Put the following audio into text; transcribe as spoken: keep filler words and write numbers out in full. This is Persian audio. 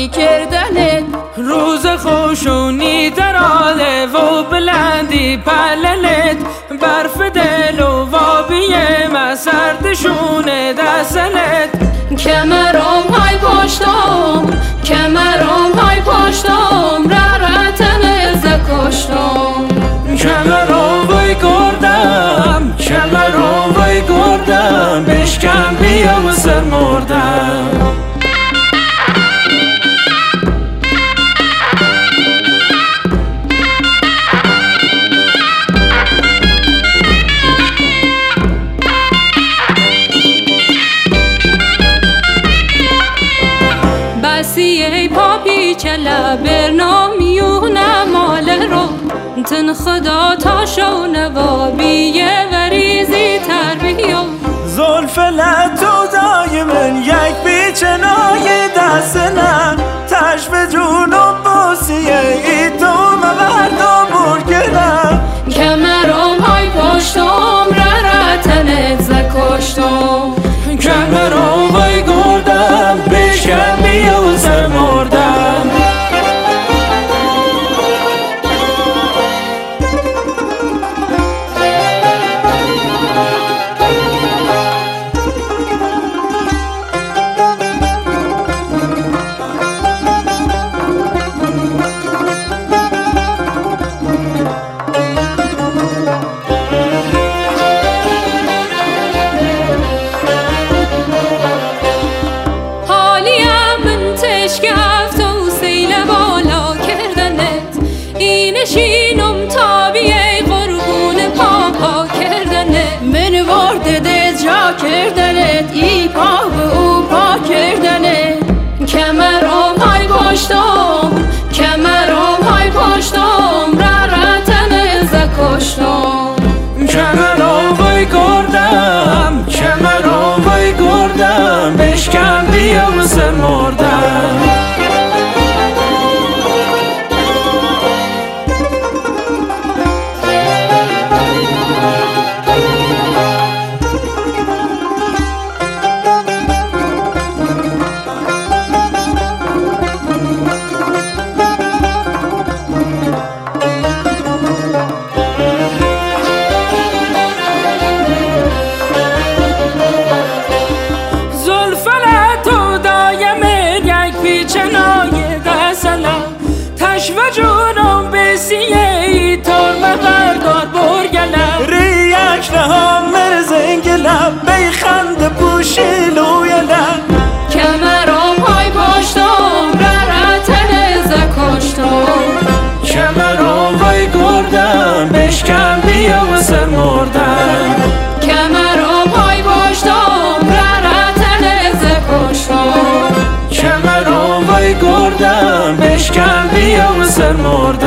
یاری کردنت روز خوشونی در آله و بلندی پلنت برف دل و وابی مسردشونه دستنت کمرم های پشتم کمرم های پشتم ررتن از کشتم کمرم وای گردم کمرم وای گردم بشکن بیا و سر مردم ای پاپی چلا برنامیونه مال رو تن خدا تا شونه و بیه وریزی تربیه زلف لطو دای من یک بیچنای دستنم تشف جونم بوسیه ای تو مبردم برگرم کمرم های پشتم ررتنت زکشتم کمرم وای گردم بشکن بیا و سر مردم شینم تابیه قربون پاپا کردنه من وارد جا کردنت ای پا و او پا کردنه کمرم های پشتم کمرم های پشتم ررتن زکشتم کمرم وای گردم کمرم وای گردم بشکن بیا و سر مردم و جونم بسیه ای تر مبردار برگلم ریک نها مرزنگلم بی خند پوشیلو یلم کمرم های پشتم ررتن زکشتم کمرم وای گردم بشکن بیا و سر مردم کمرم های پشتم ررتن زکشتم کمرم وای گردم بشکن بیا و سر مردم